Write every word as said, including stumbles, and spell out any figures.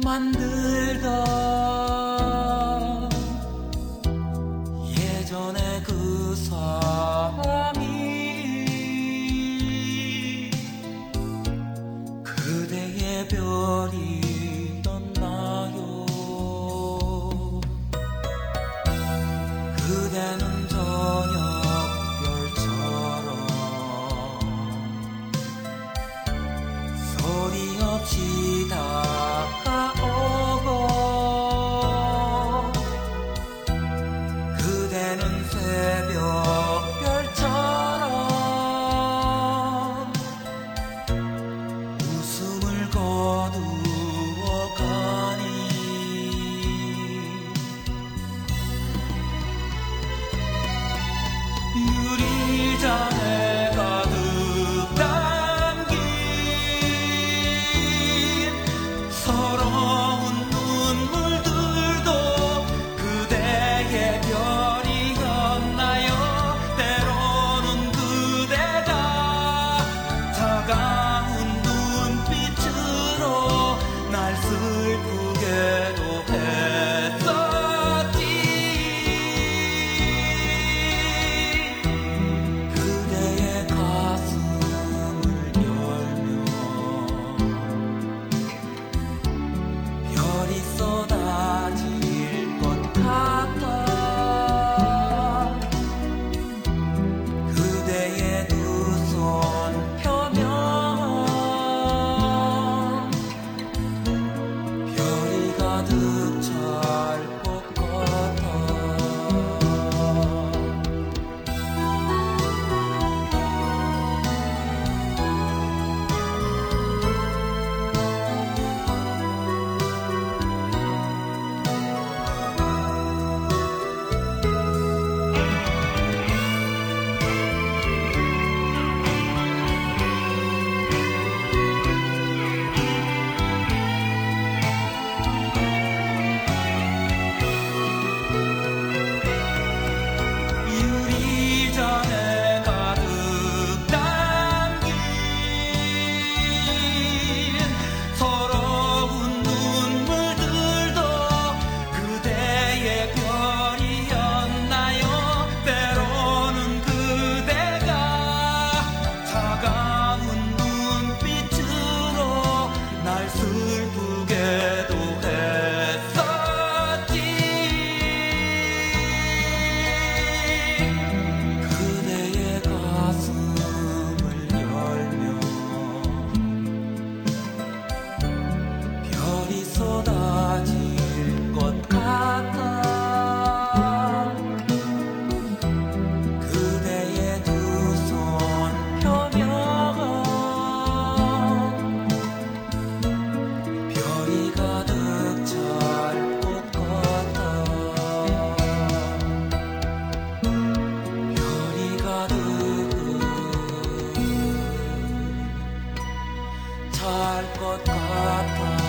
만들던 예전의 그 사람이 그대의 별이었나요? 그대는 저녁별처럼 소리 없이 다가오고 그대는 새벽별처럼 웃음을 거두어 가니 유리잔에 가득 담긴 서러운 눈물들도 그대의 별이었나요? 때로는 그대가 차가운 눈빛으로 날 슬프게도 했었지. 그대의 가슴을 열면 별이 쏟아질 것 같아. 그대의 두 손 펴면 별이 가득 찰 것 같아. 유리잔에 가득 담긴 서러운 눈물들도 그대의 별이었나요? 때로는 그대가 차가운 눈빛으로 날 슬프게도 했었지. 그대의 가슴을 열면 별이 쏟아질 것 같아. 그대의 두 손 펴면 별이 가득 찰 것 같아. 별이 가득 찰 것 같아.